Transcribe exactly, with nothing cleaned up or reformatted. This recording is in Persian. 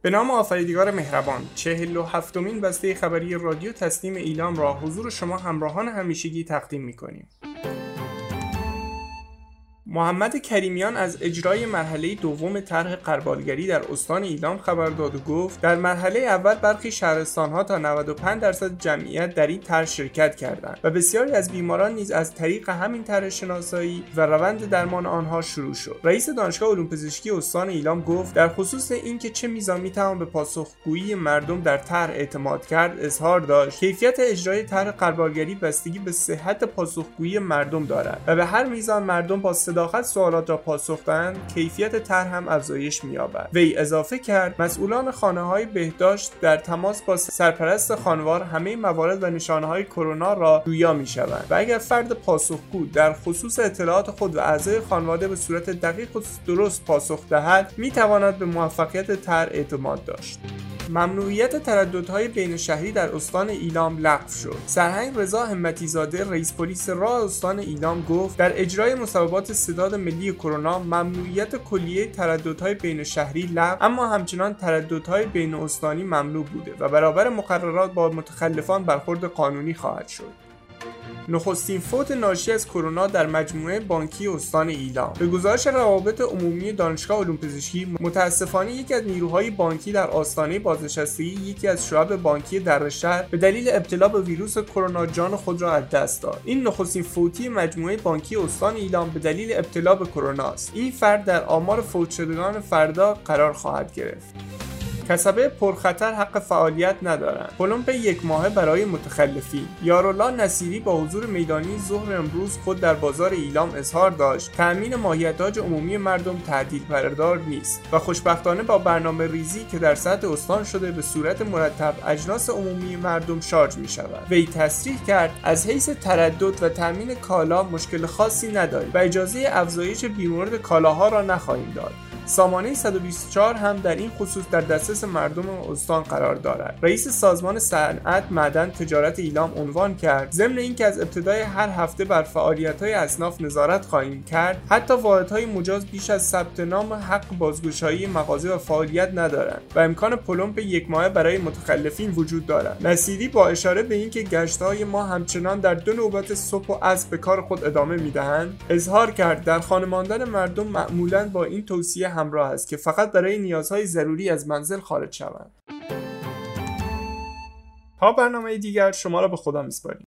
به نام آفریدگار مهربان، چهل و هفتمین بسته خبری رادیو تسنیم ایلام را حضور شما همراهان همیشگی تقدیم می‌کنیم. محمد کریمیان از اجرای مرحله دوم طرح غربالگری در استان ایلام خبر داد و گفت در مرحله اول برخی شهرستان‌ها تا نود و پنج درصد جمعیت در این طرح شرکت کردند و بسیاری از بیماران نیز از طریق همین طرح شناسایی و روند درمان آنها شروع شد. رئیس دانشگاه علوم پزشکی استان ایلام گفت در خصوص اینکه چه میزان میتوان به پاسخگویی مردم در طرح اعتماد کرد اظهار داشت کیفیت اجرای طرح غربالگری بستگی به صحت پاسخگویی مردم دارد و به هر میزان مردم با صداقت سوالات را پاسخ دهند کیفیت طرح هم افزایش می‌یابد. وی اضافه کرد مسئولان خانه‌های بهداشت در تماس با سرپرست خانوار همه موارد و نشانه‌های کرونا را جویا می‌شوند و اگر فرد پاسخگو در خصوص اطلاعات خود و اعضای خانواده به صورت دقیق و درست پاسخ دهد می‌تواند به موفقیت طرح اعتماد داشت. ممنوعیت ترددهای بین شهری در استان ایلام لغو شد. سرهنگ رضا همتی زاده رئیس پلیس راه استان ایلام گفت در اجرای مصوبات ستاد ملی کرونا ممنوعیت کلیه ترددهای بین شهری لغو اما همچنان ترددهای بین استانی ممنوع بوده و برابر مقررات با متخلفان برخورد قانونی خواهد شد. نخستین فوت ناشی از کرونا در مجموعه بانکی استان ایلام. به گزارش روابط عمومی دانشگاه علوم پزشکی متاسفانه یکی از نیروهای بانکی در آستانه بازنشستگی یکی از شعب بانکی در شهر به دلیل ابتلا به ویروس کرونا جان خود را از دست داد. این نخستین فوتی مجموعه بانکی استان ایلام به دلیل ابتلا به کرونا است. این فرد در آمار فوت شدگان فردا قرار خواهد گرفت. کسبه پرخطر حق فعالیت ندارند. پلمپ یک ماهه برای متخلفین. یارالله نصیری با حضور میدانی ظهر امروز خود در بازار ایلام اظهار داشت تأمین ماهیتاج عمومی مردم تعدیل پردار نیست و خوشبختانه با برنامه ریزی که در سطح استان شده به صورت مرتب اجناس عمومی مردم شارژ می شود. وی تصریح کرد از حیث تردد و تأمین کالا مشکل خاصی نداریم و اجازه افزایش بیمورد کالاها را نخواهیم داد. سامانه صد و بیست و چهار هم در این خصوص در دسترس مردم استان قرار دارد. رئیس سازمان صنعت، معدن، تجارت ایلام عنوان کرد ضمن اینکه از ابتدای هر هفته بر فعالیت‌های اصناف نظارت خواهیم کرد حتی واحدهای مجاز بیش از ثبت نام حق بازگشایی مغازه و فعالیت ندارند و امکان پلمپ یک ماهه برای متخلفین وجود دارد. نصیری با اشاره به اینکه گشت‌های ما همچنان در دو نوبت صبح و عصر به کار خود ادامه می‌دهند اظهار کرد در خانه ماندن مردم معمولاً با این توصیه همراه است که فقط برای نیازهای ضروری از منزل خارج شوند. تا برنامه دیگر شما را به خدا می‌سپاریم.